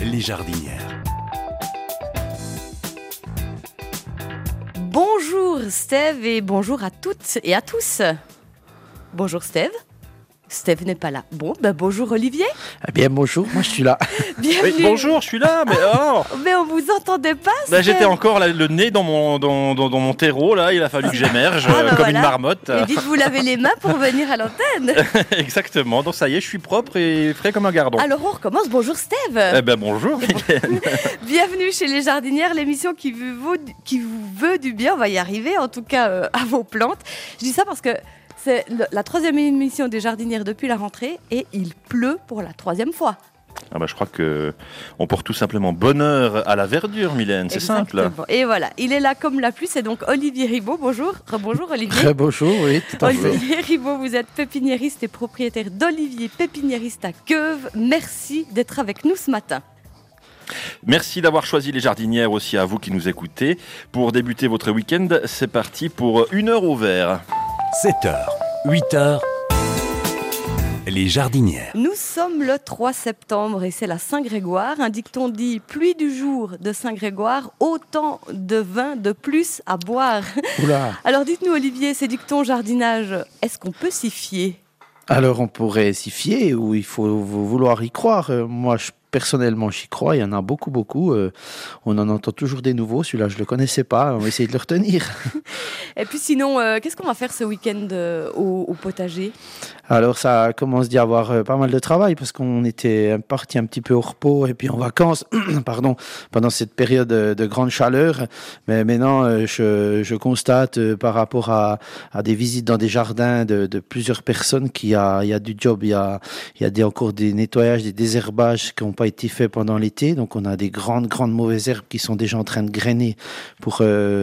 les jardinières. Bonjour Steve et bonjour à toutes et à tous. Bonjour Steve. Steve n'est pas là. Bonjour Olivier. Eh bien bonjour, moi je suis là. Bienvenue. Oui, bonjour, je suis là, mais Mais on vous entendait pas Steve. j'étais encore là, le nez dans mon terreau, là, il a fallu que j'émerge comme voilà. une marmotte. Et vite vous lavez les mains pour venir à l'antenne. Exactement, donc ça y est, je suis propre et frais comme un gardon. Alors on recommence. Bonjour Steve. Eh ben bonjour, Mylène. Bienvenue chez les jardinières, l'émission qui vous veut du bien. On va y arriver, en tout cas à vos plantes. Je dis ça parce que c'est la 3e émission des jardinières depuis la rentrée et il pleut pour la 3e fois. Ah bah, je crois qu'on porte tout simplement bonheur à la verdure, Mylène, c'est simple. Exactement. Et voilà, il est là comme la pluie, c'est donc Olivier Ribaud. Bonjour. Bonjour Olivier. Très bonjour, oui, tout à fait. Olivier Ribaud, vous êtes pépiniériste et propriétaire d'Olivier Pépiniériste à Queuve. Merci d'être avec nous ce matin. Merci d'avoir choisi les jardinières aussi à vous qui nous écoutez. Pour débuter votre week-end, c'est parti pour 1 heure au vert. 7h, 8h, les jardinières. Nous sommes le 3 septembre et c'est la Saint-Grégoire. Un dicton dit « Pluie du jour de Saint-Grégoire, autant de vin de plus à boire ». Oula. Alors dites-nous Olivier, ces dictons jardinage, est-ce qu'on peut s'y fier ? Alors on pourrait s'y fier ou il faut vouloir y croire. Moi personnellement j'y crois, il y en a beaucoup. On en entend toujours des nouveaux, celui-là je ne le connaissais pas, on va essayer de le retenir. Et puis sinon, qu'est-ce qu'on va faire ce week-end au potager ? Alors ça commence d'y avoir pas mal de travail parce qu'on était parti un petit peu au repos et puis en vacances pendant cette période de grande chaleur. Mais maintenant, je constate par rapport à des visites dans des jardins de plusieurs personnes qu'il y a du job. Il y a encore des nettoyages, des désherbages qui n'ont pas été faits pendant l'été. Donc on a des grandes mauvaises herbes qui sont déjà en train de grainer pour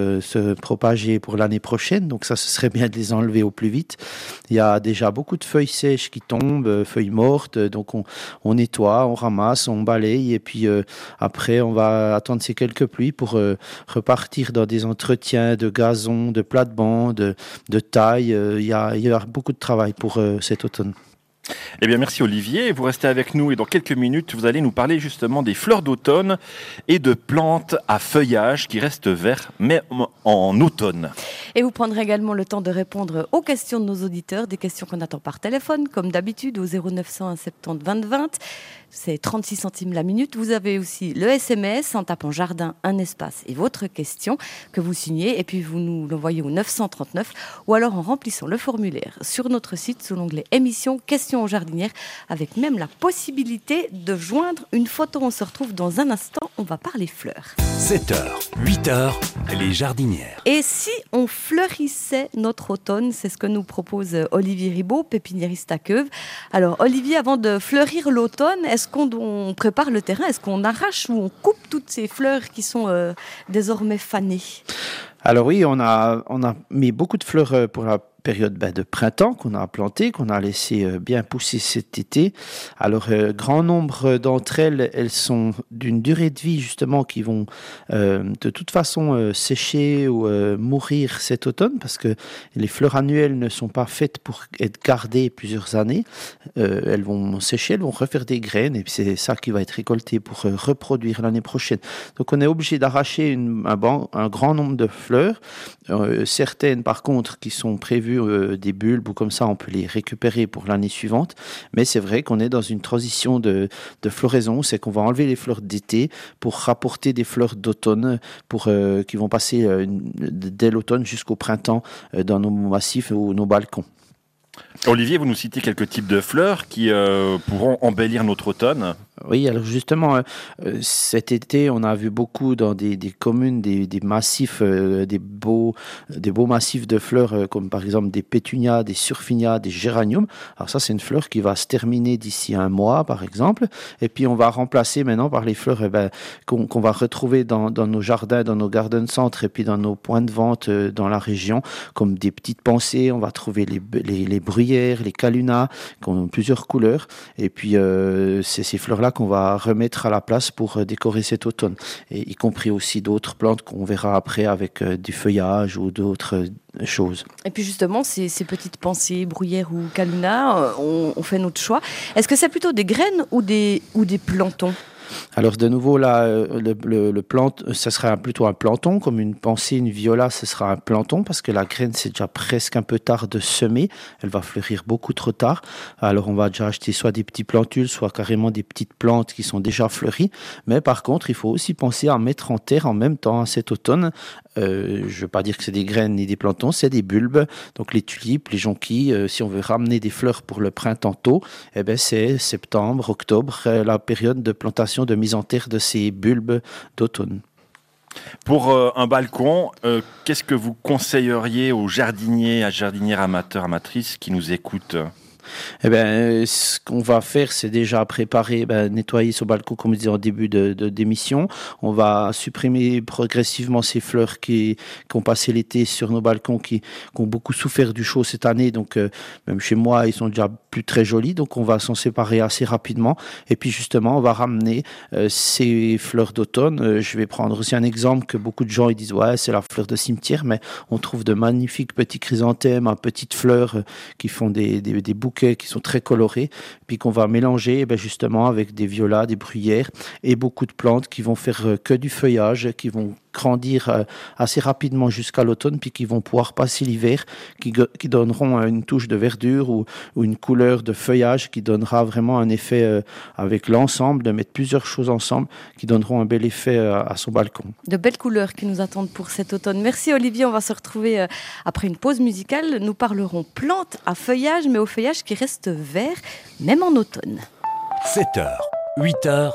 se propager pour l'année prochaine. Donc ça, ce serait bien de les enlever au plus vite. Il y a déjà beaucoup de feuilles sèches qui tombent, feuilles mortes, donc on nettoie, on ramasse, on balaye et puis après on va attendre ces quelques pluies pour repartir dans des entretiens de gazon, de plate-bande, de taille. Il y a beaucoup de travail pour cet automne. Eh bien, merci Olivier. Vous restez avec nous et dans quelques minutes, vous allez nous parler justement des fleurs d'automne et de plantes à feuillage qui restent verts, mais en automne. Et vous prendrez également le temps de répondre aux questions de nos auditeurs, des questions qu'on attend par téléphone, comme d'habitude, au 0900 70 20 20. C'est 36 centimes la minute. Vous avez aussi le SMS en tapant jardin, un espace et votre question que vous signez. Et puis vous nous l'envoyez au 939 ou alors en remplissant le formulaire sur notre site sous l'onglet émission questions aux jardinières avec même la possibilité de joindre une photo. On se retrouve dans un instant. On va parler fleurs. 7h, 8h, les jardinières. Et si on fleurissait notre automne, c'est ce que nous propose Olivier Ribaud, pépiniériste à Queuve. Alors Olivier, avant de fleurir l'automne, est-ce qu'on prépare le terrain ? Est-ce qu'on arrache ou on coupe toutes ces fleurs qui sont désormais fanées ? Alors oui, on a mis beaucoup de fleurs pour la période de printemps qu'on a plantées, qu'on a laissé bien pousser cet été. Alors, grand nombre d'entre elles, elles sont d'une durée de vie justement qui vont de toute façon sécher ou mourir cet automne parce que les fleurs annuelles ne sont pas faites pour être gardées plusieurs années. Elles vont sécher, elles vont refaire des graines et puis c'est ça qui va être récolté pour reproduire l'année prochaine. Donc, on est obligé d'arracher un grand nombre de fleurs. Certaines, par contre, qui sont prévues des bulbes ou comme ça, on peut les récupérer pour l'année suivante. Mais c'est vrai qu'on est dans une transition de floraison, c'est qu'on va enlever les fleurs d'été pour rapporter des fleurs d'automne qui vont passer dès l'automne jusqu'au printemps dans nos massifs ou nos balcons. Olivier, vous nous citez quelques types de fleurs qui pourront embellir notre automne. Oui, alors justement, cet été, on a vu beaucoup dans des communes, des massifs, des beaux massifs de fleurs, comme par exemple des pétunias, des surfinias, des géraniums. Alors ça, c'est une fleur qui va se terminer d'ici 1 mois, par exemple. Et puis, on va remplacer maintenant par les fleurs qu'on va retrouver dans nos jardins, dans nos garden centres et puis dans nos points de vente dans la région, comme des petites pensées. On va trouver les bruyères, les calunas, qui ont plusieurs couleurs. Et puis, c'est ces fleurs-là qu'on va remettre à la place pour décorer cet automne, et y compris aussi d'autres plantes qu'on verra après avec du feuillage ou d'autres choses. Et puis justement, ces petites pensées, bruyères ou calunas, on fait notre choix. Est-ce que c'est plutôt des graines ou des plantons ? Alors de nouveau, là, le plant, ce sera plutôt un planton, comme une pensée, une viola, ce sera un planton, parce que la graine, c'est déjà presque un peu tard de semer. Elle va fleurir beaucoup trop tard. Alors on va déjà acheter soit des petits plantules, soit carrément des petites plantes qui sont déjà fleuries. Mais par contre, il faut aussi penser à mettre en terre en même temps cet automne. Je ne veux pas dire que c'est des graines ni des plantons, c'est des bulbes. Donc les tulipes, les jonquilles, si on veut ramener des fleurs pour le printemps tôt, eh ben c'est septembre, octobre, la période de plantation, de mise en terre de ces bulbes d'automne. Pour un balcon, qu'est-ce que vous conseilleriez aux jardiniers, à jardinières amateurs, amatrices qui nous écoutent ? Eh bien, ce qu'on va faire, c'est déjà préparer, nettoyer ce balcon, comme je disais en début d'émission. On va supprimer progressivement ces fleurs qui ont passé l'été sur nos balcons, qui ont beaucoup souffert du chaud cette année. Donc, même chez moi, ils sont déjà plus très jolis. Donc, on va s'en séparer assez rapidement. Et puis, justement, on va ramener ces fleurs d'automne. Je vais prendre aussi un exemple que beaucoup de gens ils disent, ouais, c'est la fleur de cimetière, mais on trouve de magnifiques petits chrysanthèmes, petites fleurs qui font des bouquets qui sont très colorés, puis qu'on va mélanger justement avec des violas, des bruyères et beaucoup de plantes qui vont faire que du feuillage, qui vont grandir assez rapidement jusqu'à l'automne, puis qui vont pouvoir passer l'hiver, qui donneront une touche de verdure ou une couleur de feuillage qui donnera vraiment un effet avec l'ensemble, de mettre plusieurs choses ensemble, qui donneront un bel effet à son balcon. De belles couleurs qui nous attendent pour cet automne. Merci Olivier, on va se retrouver après une pause musicale. Nous parlerons plantes à feuillage, mais au feuillage qui reste vert, même en automne. 7h, 8h,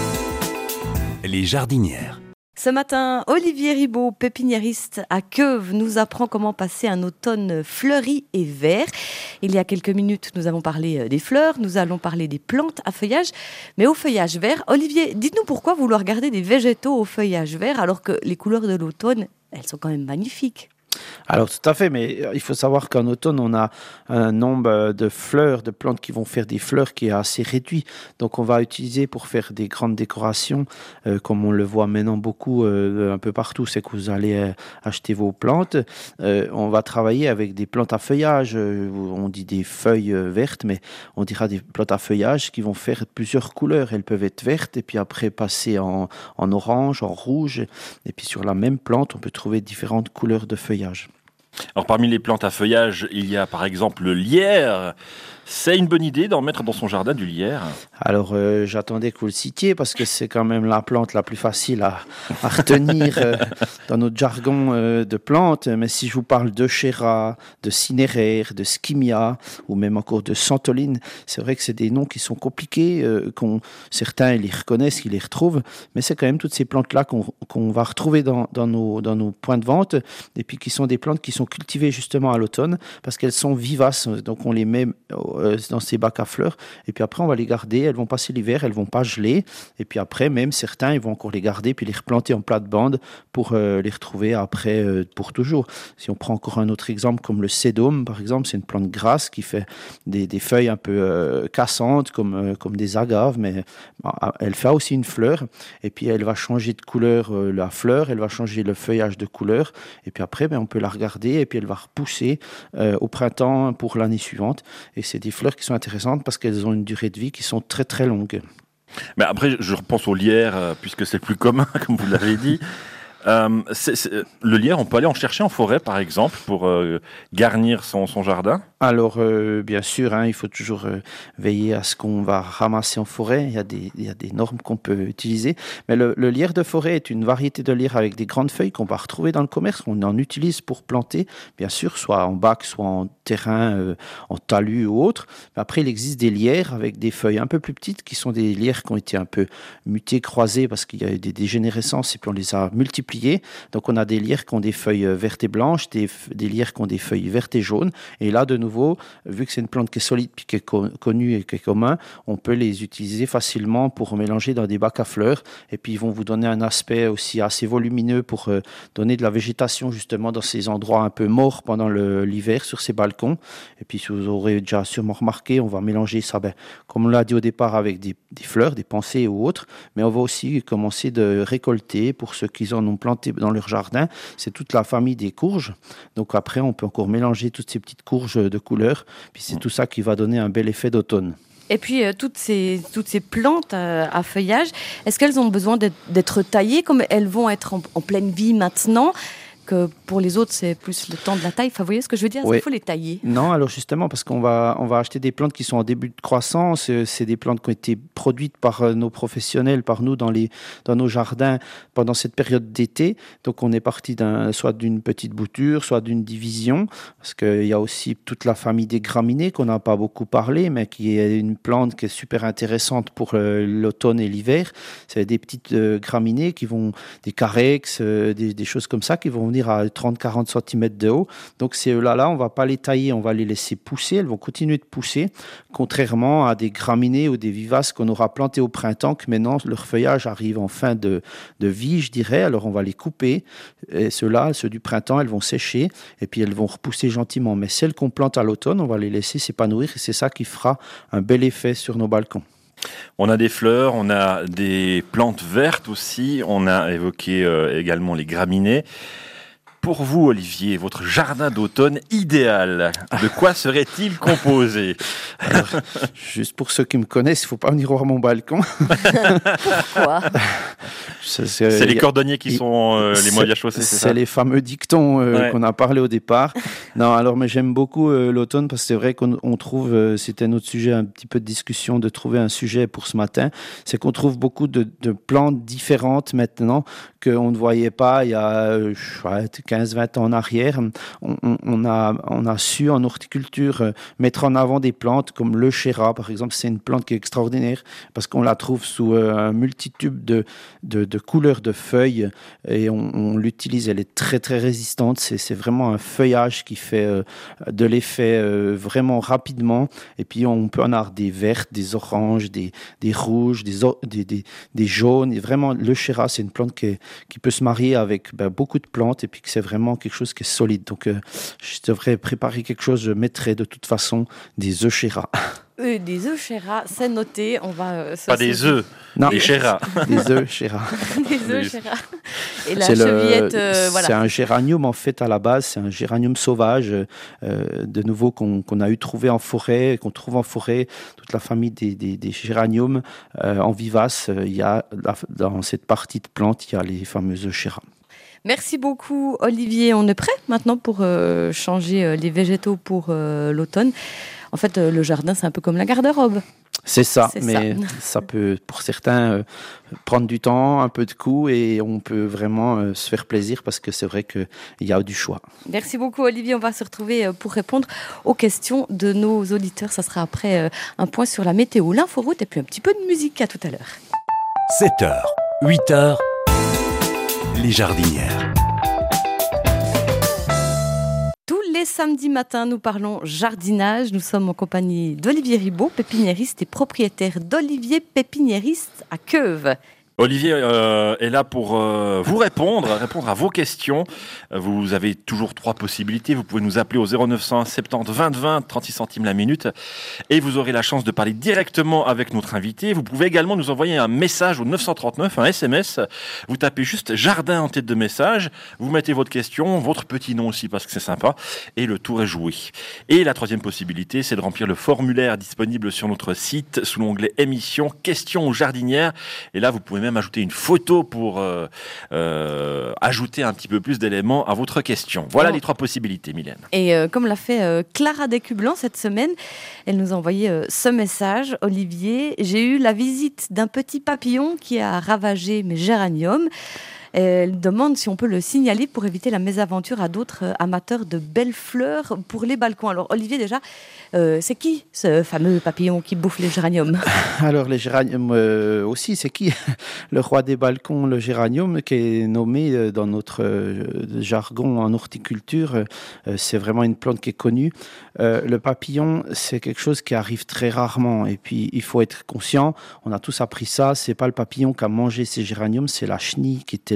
les jardinières. Ce matin, Olivier Ribaud, pépiniériste à Queuve, nous apprend comment passer un automne fleuri et vert. Il y a quelques minutes, nous avons parlé des fleurs, nous allons parler des plantes à feuillage, mais au feuillage vert. Olivier, dites-nous pourquoi vouloir garder des végétaux au feuillage vert alors que les couleurs de l'automne, elles sont quand même magnifiques. Alors tout à fait, mais il faut savoir qu'en automne, on a un nombre de fleurs, de plantes qui vont faire des fleurs qui est assez réduit. Donc on va utiliser pour faire des grandes décorations, comme on le voit maintenant beaucoup un peu partout, c'est que vous allez acheter vos plantes. On va travailler avec des plantes à feuillage, on dit des feuilles vertes, mais on dira des plantes à feuillage qui vont faire plusieurs couleurs. Elles peuvent être vertes et puis après passer en orange, en rouge. Et puis sur la même plante, on peut trouver différentes couleurs de feuillage. Alors parmi les plantes à feuillage, il y a par exemple le lierre. C'est une bonne idée d'en mettre dans son jardin du lierre? Alors j'attendais que vous le citiez parce que c'est quand même la plante la plus facile à retenir dans notre jargon de plantes. Mais si je vous parle de chéra, de cinéraire, de skimia ou même encore de santoline, c'est vrai que c'est des noms qui sont compliqués, certains ils les reconnaissent, ils les retrouvent, mais c'est quand même toutes ces plantes-là qu'on va retrouver dans nos points de vente et puis qui sont des plantes qui sont cultivées justement à l'automne parce qu'elles sont vivaces. Donc on les met dans ces bacs à fleurs et puis après on va les garder, elles vont passer l'hiver, elles vont pas geler et puis après même certains ils vont encore les garder puis les replanter en plate-bande pour les retrouver après pour toujours. Si on prend encore un autre exemple comme le sédum par exemple, c'est une plante grasse qui fait des feuilles un peu cassantes comme des agaves, mais elle fait aussi une fleur et puis elle va changer de couleur la fleur, elle va changer le feuillage de couleur et puis après on peut la regarder et puis elle va repousser au printemps pour l'année suivante et c'est des fleurs qui sont intéressantes parce qu'elles ont une durée de vie qui sont très très longues. Mais après, je repense au lierre, puisque c'est le plus commun, comme vous l'avez dit. Le lierre, on peut aller en chercher en forêt, par exemple, pour garnir son jardin? Alors, bien sûr, il faut toujours veiller à ce qu'on va ramasser en forêt. Il y a des normes qu'on peut utiliser. Mais le lierre de forêt est une variété de lierre avec des grandes feuilles qu'on va retrouver dans le commerce. On en utilise pour planter, bien sûr, soit en bac, soit en terrain, en talus ou autre. Mais après, il existe des lierres avec des feuilles un peu plus petites qui sont des lierres qui ont été un peu mutés, croisés parce qu'il y a eu des dégénérescences et puis on les a multipliés. Donc, on a des lierres qui ont des feuilles vertes et blanches, des lierres qui ont des feuilles vertes et jaunes. Et là, de nouveau, vu que c'est une plante qui est solide puis qui est connue et qui est commune, on peut les utiliser facilement pour mélanger dans des bacs à fleurs et puis ils vont vous donner un aspect aussi assez volumineux pour donner de la végétation justement dans ces endroits un peu morts pendant l'hiver sur ces balcons. Et puis vous aurez déjà sûrement remarqué, on va mélanger ça, comme on l'a dit au départ, avec des fleurs, des pensées ou autres, mais on va aussi commencer de récolter pour ceux qui en ont planté dans leur jardin. C'est toute la famille des courges. Donc après, on peut encore mélanger toutes ces petites courges de couleurs. Puis c'est tout ça qui va donner un bel effet d'automne. Et puis, toutes ces plantes à feuillage, est-ce qu'elles ont besoin d'être taillées comme elles vont être en pleine vie maintenant, que pour les autres, c'est plus le temps de la taille? Enfin, vous voyez ce que je veux dire? Est-ce qu'il faut les tailler? Non, alors justement, parce qu'on va acheter des plantes qui sont en début de croissance. C'est des plantes qui ont été produites par nos professionnels, par nous dans nos jardins pendant cette période d'été. Donc, on est parti soit d'une petite bouture, soit d'une division, parce qu'il y a aussi toute la famille des graminées qu'on n'a pas beaucoup parlé, mais qui est une plante qui est super intéressante pour l'automne et l'hiver. C'est des petites graminées des carex, des choses comme ça, qui vont venir à 30-40 cm de haut. Donc ces œufs-là, on ne va pas les tailler, on va les laisser pousser. Elles vont continuer de pousser, contrairement à des graminées ou des vivaces qu'on aura plantées au printemps, que maintenant leur feuillage arrive en fin de vie, je dirais. Alors on va les couper. Et ceux du printemps, elles vont sécher et puis elles vont repousser gentiment. Mais celles qu'on plante à l'automne, on va les laisser s'épanouir et c'est ça qui fera un bel effet sur nos balcons. On a des fleurs, on a des plantes vertes aussi, on a évoqué également les graminées. Pour vous, Olivier, votre jardin d'automne idéal, de quoi serait-il composé? Alors, juste pour ceux qui me connaissent, il ne faut pas venir voir mon balcon. Pourquoi? C'est les cordonniers qui sont les moyens à chausser, c'est ça? C'est les fameux dictons qu'on a parlé au départ. Non, alors, mais j'aime beaucoup l'automne parce que c'est vrai qu'on trouve, c'était notre sujet, un petit peu de discussion, de trouver un sujet pour ce matin, c'est qu'on trouve beaucoup de plantes différentes maintenant qu'on ne voyait pas il y a 15-20 ans en arrière. On a su en horticulture mettre en avant des plantes comme le chéra, par exemple. C'est une plante qui est extraordinaire parce qu'on la trouve sous un multitude de couleurs de feuilles et on l'utilise. Elle est très très résistante. C'est vraiment un feuillage qui fait de l'effet vraiment rapidement. Et puis on peut en avoir des vertes, des oranges, des rouges, des jaunes. Et vraiment, le chéra, c'est une plante qui peut se marier avec beaucoup de plantes et puis que c'est vraiment quelque chose qui est solide. Donc, je devrais préparer quelque chose. Je mettrai de toute façon des œufs chéra. Des œufs chéra, c'est noté. On va. Pas des œufs, non, des chéra. Des œufs chéra. Des œufs chéra. Et la chevillette, voilà. C'est un géranium en fait à la base. C'est un géranium sauvage, de nouveau qu'on a eu trouvé en forêt, qu'on trouve en forêt. Toute la famille des géraniums en vivace. Il y a dans cette partie de plante, il y a les fameux œufs chéra. Merci beaucoup, Olivier. On est prêt maintenant pour changer les végétaux pour l'automne. En fait, le jardin, c'est un peu comme la garde-robe. C'est ça, mais ça peut, pour certains, prendre du temps, un peu de coût, et on peut vraiment se faire plaisir parce que c'est vrai qu'il y a du choix. Merci beaucoup, Olivier. On va se retrouver pour répondre aux questions de nos auditeurs. Ça sera après un point sur la météo, l'inforoute et puis un petit peu de musique. À tout à l'heure. 7h, 8h, les jardinières. Les samedis matins, nous parlons jardinage. Nous sommes en compagnie d'Olivier Ribaud, pépiniériste et propriétaire d'Olivier Pépiniériste à Queuve. Olivier est là pour vous répondre à vos questions. Vous avez toujours 3 possibilités. Vous pouvez nous appeler au 0901 70 20 20, 36 centimes la minute. Et vous aurez la chance de parler directement avec notre invité. Vous pouvez également nous envoyer un message au 939, un SMS. Vous tapez juste jardin en tête de message. Vous mettez votre question, votre petit nom aussi parce que c'est sympa. Et le tour est joué. Et la 3e possibilité, c'est de remplir le formulaire disponible sur notre site sous l'onglet émission, questions aux jardinières. Et là, vous pouvez même ajouter une photo pour ajouter un petit peu plus d'éléments à votre question. Voilà les 3 possibilités, Mylène. Et comme l'a fait Clara Descublan cette semaine, elle nous a envoyé ce message. Olivier, j'ai eu la visite d'un petit papillon qui a ravagé mes géraniums. Elle demande si on peut le signaler pour éviter la mésaventure à d'autres amateurs de belles fleurs pour les balcons. Alors Olivier, déjà, c'est qui ce fameux papillon qui bouffe les géraniums? Alors les géraniums aussi, c'est qui? Le roi des balcons, le géranium, qui est nommé dans notre jargon en horticulture. C'est vraiment une plante qui est connue. Le papillon, c'est quelque chose qui arrive très rarement. Et puis, il faut être conscient, on a tous appris ça, c'est pas le papillon qui a mangé ces géraniums, c'est la chenille qui était là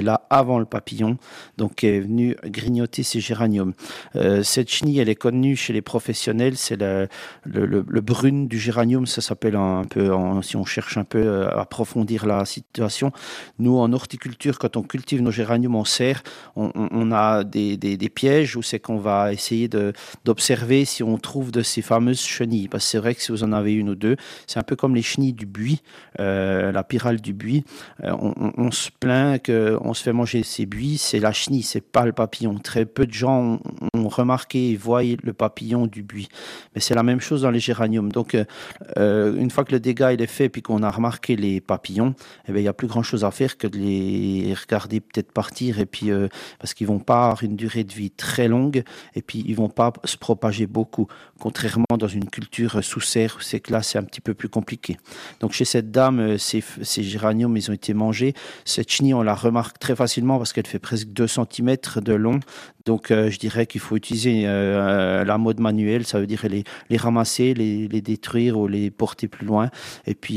là avant le papillon, donc est venue grignoter ces géraniums. Cette chenille, elle est connue chez les professionnels, c'est le brune du géranium, ça s'appelle un peu, si on cherche un peu à approfondir la situation. Nous, en horticulture, quand on cultive nos géraniums en serre, on a des pièges où c'est qu'on va essayer d'observer si on trouve de ces fameuses chenilles. Parce que c'est vrai que si vous en avez une ou deux, c'est un peu comme les chenilles du buis, la pyrale du buis. On se plaint qu'on se fait manger ces buis, c'est la chenille, c'est pas le papillon. Très peu de gens ont remarqué et voient le papillon du buis. Mais c'est la même chose dans les géraniums. Donc, une fois que le dégât il est fait puis qu'on a remarqué les papillons, eh bien, il n'y a plus grand-chose à faire que de les regarder peut-être partir et puis parce qu'ils vont pas avoir une durée de vie très longue et puis ils vont pas se propager beaucoup, contrairement dans une culture sous serre où c'est que là c'est un petit peu plus compliqué. Donc chez cette dame, ces géraniums ils ont été mangés. Cette chenille on la remarque très facilement parce qu'elle fait presque 2 cm de long. Donc je dirais qu'il faut utiliser la mode manuelle, ça veut dire les ramasser, les détruire ou les porter plus loin. Et puis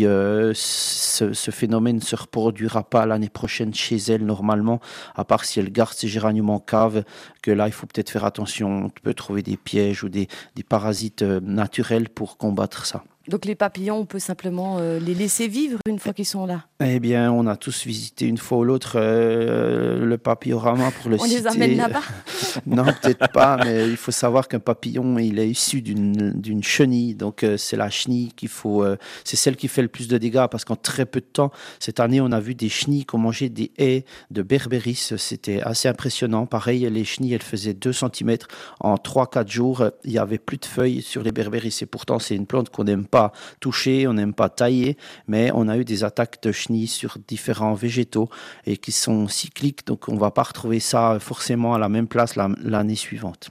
ce phénomène ne se reproduira pas l'année prochaine chez elle normalement, à part si elle garde ses géraniums en cave, que là il faut peut-être faire attention, on peut trouver des pièges ou des parasites naturels pour combattre ça. Donc les papillons, on peut simplement les laisser vivre une fois qu'ils sont là? Eh bien, on a tous visité une fois ou l'autre le papillorama pour le citer. On les amène là-bas? Non, peut-être pas, mais il faut savoir qu'un papillon, il est issu d'une chenille. Donc c'est la chenille c'est celle qui fait le plus de dégâts parce qu'en très peu de temps, cette année, on a vu des chenilles qui ont mangé des haies de berbéris. C'était assez impressionnant. Pareil, les chenilles, elles faisaient 2 cm. En 3-4 jours, il n'y avait plus de feuilles sur les berbéris. Et pourtant, c'est une plante qu'on n'aime pas toucher, on n'aime pas tailler, mais on a eu des attaques de chenilles sur différents végétaux et qui sont cycliques, donc on ne va pas retrouver ça forcément à la même place l'année suivante.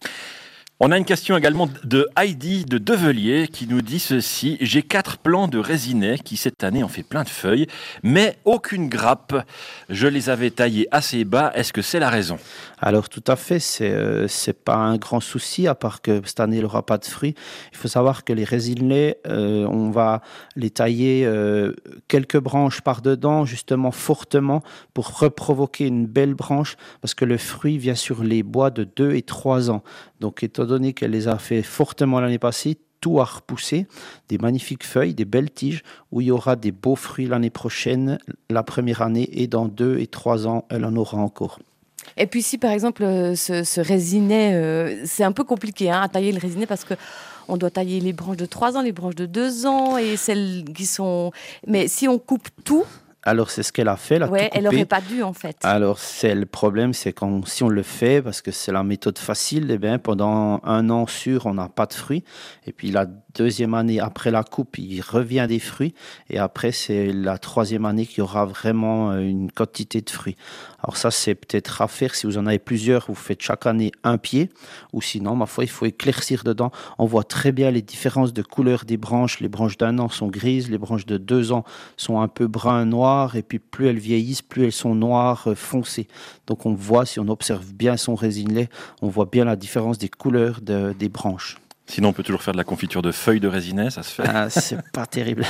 On a une question également de Heidi de Develier qui nous dit ceci: j'ai 4 plants de résinets qui cette année ont fait plein de feuilles, mais aucune grappe. Je les avais taillés assez bas. Est-ce que c'est la raison? Alors tout à fait, c'est pas un grand souci, à part que cette année il n'aura pas de fruits. Il faut savoir que les résinets, on va les tailler quelques branches par dedans, justement fortement, pour reprovoquer une belle branche, parce que le fruit vient sur les bois de 2 et 3 ans. Donc étant donné qu'elle les a fait fortement l'année passée, tout a repoussé, des magnifiques feuilles, des belles tiges, où il y aura des beaux fruits l'année prochaine, la première année, et dans 2 et 3 ans, elle en aura encore. Et puis si par exemple ce résinet, c'est un peu compliqué à tailler le résinet parce que on doit tailler les branches de 3 ans, les branches de 2 ans et celles qui sont... Mais si on coupe tout... Alors, c'est ce qu'elle a fait, elle n'aurait pas dû, en fait. Alors, le problème, c'est si on le fait, parce que c'est la méthode facile, eh bien, pendant 1 an sûr, on n'a pas de fruits. Et puis, la 2e année, après la coupe, il revient des fruits. Et après, c'est la 3e année qu'il y aura vraiment une quantité de fruits. Alors ça, c'est peut-être à faire. Si vous en avez plusieurs, vous faites chaque année un pied. Ou sinon, ma foi, il faut éclaircir dedans. On voit très bien les différences de couleur des branches. Les branches d'1 an sont grises. Les branches de 2 ans sont un peu brun-noir. Et puis plus elles vieillissent, plus elles sont noires foncées. Donc on voit, si on observe bien son résinet, on voit bien la différence des couleurs des branches. Sinon, on peut toujours faire de la confiture de feuilles de résinet, ça se fait. C'est pas terrible.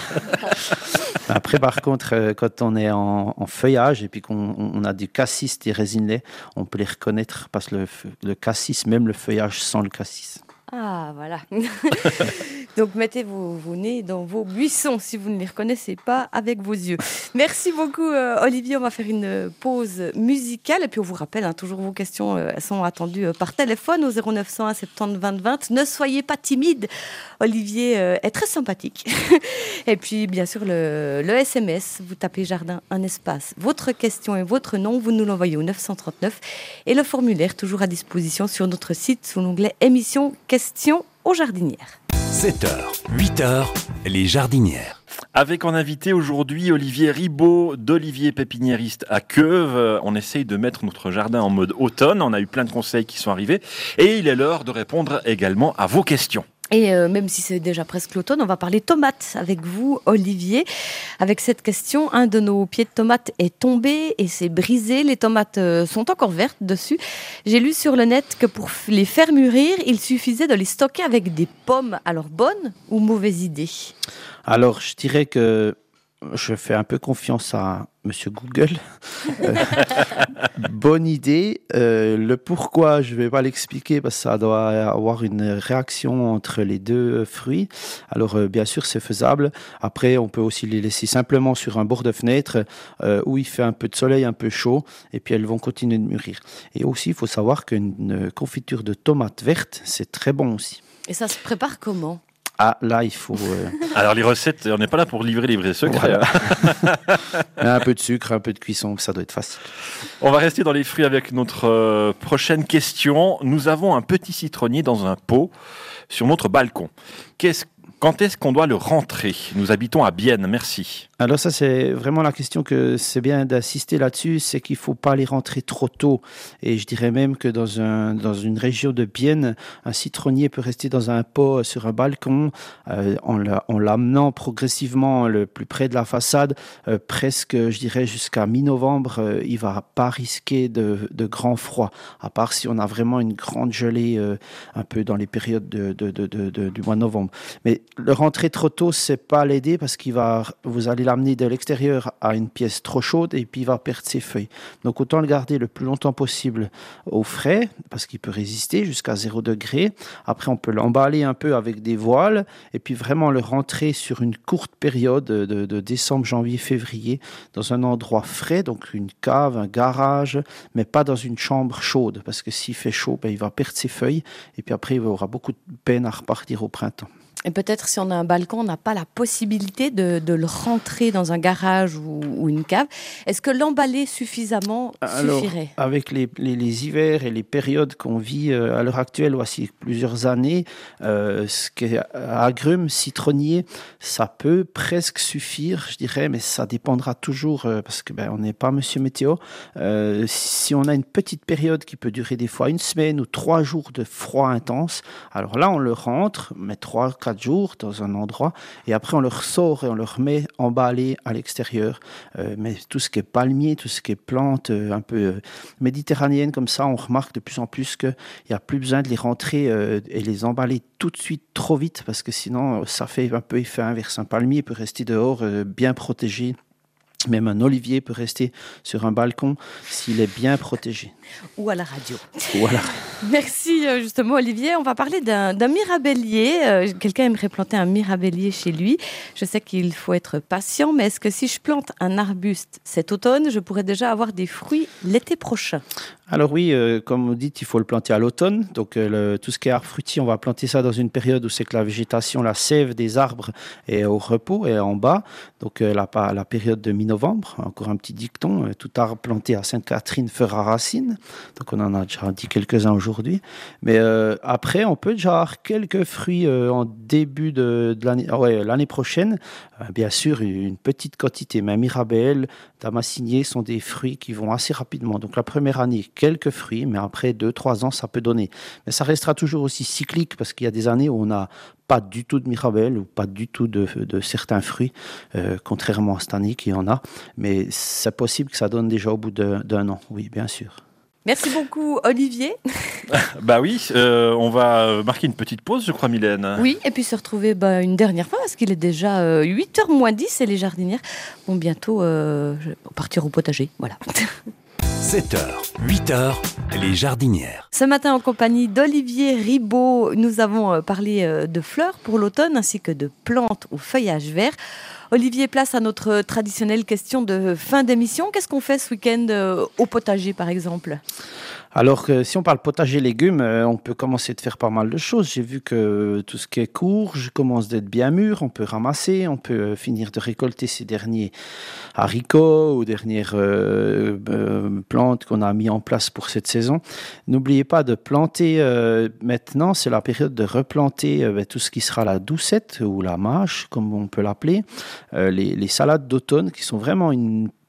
Après, par contre, quand on est en feuillage et puis qu'on a du cassis, des résinets, on peut les reconnaître parce que le cassis, même le feuillage sent le cassis. Ah, voilà. Donc, mettez vos nez dans vos buissons si vous ne les reconnaissez pas avec vos yeux. Merci beaucoup, Olivier. On va faire une pause musicale. Et puis, on vous rappelle, toujours vos questions sont attendues par téléphone au 0901 70 20 20. Ne soyez pas timide. Olivier est très sympathique. Et puis, bien sûr, le SMS. Vous tapez Jardin, un espace, votre question et votre nom. Vous nous l'envoyez au 939. Et le formulaire, toujours à disposition sur notre site sous l'onglet émission questions aux jardinières. 7h, 8h, les jardinières. Avec en invité aujourd'hui Olivier Ribaud d'Olivier Pépiniériste à Queuve. On essaye de mettre notre jardin en mode automne. On a eu plein de conseils qui sont arrivés. Et il est l'heure de répondre également à vos questions. Et même si c'est déjà presque l'automne, on va parler tomates avec vous, Olivier. Avec cette question, un de nos pieds de tomates est tombé et s'est brisé. Les tomates sont encore vertes dessus. J'ai lu sur le net que pour les faire mûrir, il suffisait de les stocker avec des pommes. Alors, bonne ou mauvaise idée ? Alors, je dirais que je fais un peu confiance à Monsieur Google. Bonne idée. Le pourquoi, je ne vais pas l'expliquer parce que ça doit avoir une réaction entre les deux fruits. Alors, bien sûr, c'est faisable. Après, on peut aussi les laisser simplement sur un bord de fenêtre où il fait un peu de soleil, un peu chaud, et puis elles vont continuer de mûrir. Et aussi, il faut savoir qu'une confiture de tomates vertes, c'est très bon aussi. Et ça se prépare comment ? Ah, là, il faut... Alors, les recettes, on n'est pas là pour livrer les vrais secrets. Voilà. Un peu de sucre, un peu de cuisson, ça doit être facile. On va rester dans les fruits avec notre prochaine question. Nous avons un petit citronnier dans un pot sur notre balcon. Quand est-ce qu'on doit le rentrer ? Nous habitons à Bienne, merci. Alors ça, c'est vraiment la question que c'est bien d'insister là-dessus, c'est qu'il ne faut pas les rentrer trop tôt. Et je dirais même que dans une région de Bienne, un citronnier peut rester dans un pot sur un balcon en l'amenant progressivement le plus près de la façade, presque, je dirais, jusqu'à mi-novembre. Il ne va pas risquer de grand froid, à part si on a vraiment une grande gelée un peu dans les périodes du mois de novembre. Mais le rentrer trop tôt, c'est pas l'aider parce vous allez l'amener de l'extérieur à une pièce trop chaude et puis il va perdre ses feuilles. Donc autant le garder le plus longtemps possible au frais parce qu'il peut résister jusqu'à 0 degré. Après, on peut l'emballer un peu avec des voiles et puis vraiment le rentrer sur une courte période de décembre, janvier, février dans un endroit frais, donc une cave, un garage, mais pas dans une chambre chaude parce que s'il fait chaud, il va perdre ses feuilles et puis après il aura beaucoup de peine à repartir au printemps. Et peut-être si on a un balcon, on n'a pas la possibilité de le rentrer dans un garage ou une cave. Est-ce que l'emballer suffisamment suffirait ? Avec les hivers et les périodes qu'on vit à l'heure actuelle, voici plusieurs années, ce qui est agrumes, citronniers, ça peut presque suffire, je dirais, mais ça dépendra toujours parce que on n'est pas Monsieur Météo. Si on a une petite période qui peut durer des fois 1 semaine ou 3 jours de froid intense, alors là on le rentre, mais 3-4 jours dans un endroit et après on le ressort et on le remet emballé à l'extérieur. Mais tout ce qui est palmier, tout ce qui est plantes un peu méditerranéennes comme ça, on remarque de plus en plus qu'il n'y a plus besoin de les rentrer et les emballer tout de suite trop vite parce que sinon ça fait un peu effet inverse. Un palmier peut rester dehors bien protégé. Même un olivier peut rester sur un balcon s'il est bien protégé. Ou à la radio. Voilà. Merci justement Olivier. On va parler d'un mirabellier. Quelqu'un aimerait planter un mirabellier chez lui. Je sais qu'il faut être patient, mais est-ce que si je plante un arbuste cet automne, je pourrais déjà avoir des fruits l'été prochain ? Alors oui, comme vous dites, il faut le planter à l'automne. Donc tout ce qui est arbre fruitier, on va planter ça dans une période où c'est que la végétation, la sève des arbres est au repos et en bas. Donc la période de mi-novembre, encore un petit dicton, tout arbre planté à Sainte-Catherine fera racine. Donc on en a déjà dit quelques-uns aujourd'hui. Mais après, on peut déjà avoir quelques fruits en début de l'année, l'année prochaine. Bien sûr, une petite quantité, mais mirabelle, damascinier sont des fruits qui vont assez rapidement. Donc la première année, quelques fruits, mais après 2-3 ans, ça peut donner. Mais ça restera toujours aussi cyclique parce qu'il y a des années où on n'a pas du tout de mirabelle ou pas du tout de certains fruits, contrairement à cette année qu'il y en a. Mais c'est possible que ça donne déjà au bout d'un an, oui, bien sûr. Merci beaucoup Olivier. Bah oui, on va marquer une petite pause, je crois, Mylène. Oui, et puis se retrouver une dernière fois parce qu'il est déjà 8h moins 10 et les jardinières vont bientôt partir au potager. Voilà. 7h, 8h, les jardinières. Ce matin, en compagnie d'Olivier Ribaud, nous avons parlé de fleurs pour l'automne ainsi que de plantes au feuillage vert. Olivier, place à notre traditionnelle question de fin d'émission. Qu'est-ce qu'on fait ce week-end au potager, par exemple ? Alors, si on parle potager légumes, on peut commencer de faire pas mal de choses. J'ai vu que tout ce qui est courge commence d'être bien mûr. On peut ramasser, on peut finir de récolter ces derniers haricots ou dernières plantes qu'on a mis en place pour cette saison. N'oubliez pas de planter maintenant. C'est la période de replanter tout ce qui sera la doucette ou la mâche, comme on peut l'appeler. Les salades d'automne qui sont vraiment une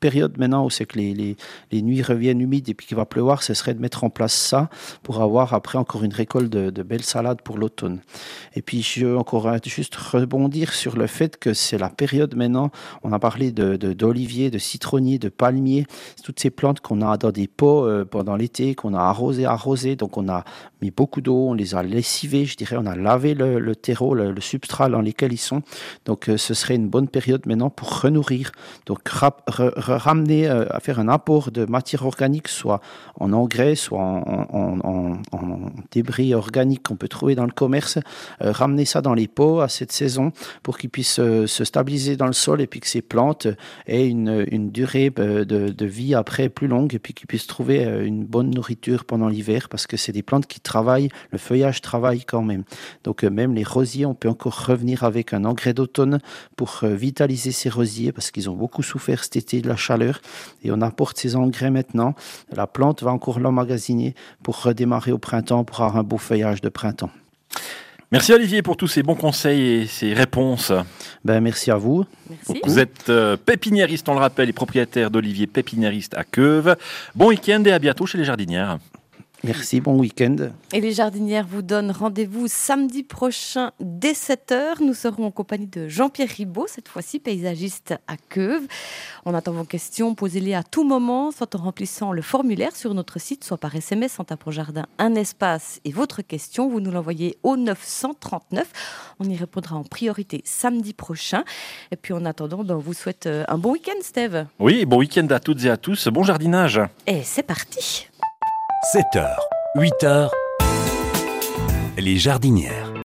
période maintenant où c'est que les nuits reviennent humides et puis qu'il va pleuvoir, ce serait de mettre en place ça pour avoir après encore une récolte de belles salades pour l'automne. Et puis je veux encore juste rebondir sur le fait que c'est la période maintenant, on a parlé d'oliviers, de citronniers, de palmiers, toutes ces plantes qu'on a dans des pots pendant l'été, qu'on a arrosé, donc on a mis beaucoup d'eau, on les a lessivés, je dirais, on a lavé le terreau, le substrat dans lesquels ils sont. Donc ce serait une bonne période maintenant pour renourrir, donc ramener à faire un apport de matière organique, soit en engrais, soit en débris organiques qu'on peut trouver dans le commerce, ramener ça dans les pots à cette saison pour qu'ils puissent se stabiliser dans le sol et puis que ces plantes aient une durée de vie après plus longue et puis qu'ils puissent trouver une bonne nourriture pendant l'hiver parce que c'est des plantes qui travaillent, le feuillage travaille quand même. Donc même les rosiers, on peut encore revenir avec un engrais d'automne pour vitaliser ces rosiers parce qu'ils ont beaucoup souffert cet été de la chaleur et on apporte ces engrais maintenant. La plante va encore l'emmagasiner pour redémarrer au printemps, pour avoir un beau feuillage de printemps. Merci Olivier pour tous ces bons conseils et ces réponses. Merci à vous. Merci. Vous êtes pépiniériste, on le rappelle, et propriétaire d'Olivier Pépiniériste à Queuve. Bon week-end et à bientôt chez les jardinières. Merci, bon week-end. Et les jardinières vous donnent rendez-vous samedi prochain dès 7h. Nous serons en compagnie de Jean-Pierre Ribaud, cette fois-ci paysagiste à Queuve. On attend vos questions, posez-les à tout moment, soit en remplissant le formulaire sur notre site, soit par SMS en tapant jardin un espace et votre question. Vous nous l'envoyez au 939. On y répondra en priorité samedi prochain. Et puis en attendant, on vous souhaite un bon week-end, Steve. Oui, bon week-end à toutes et à tous. Bon jardinage. Et c'est parti. 7h, 8h, les jardinières.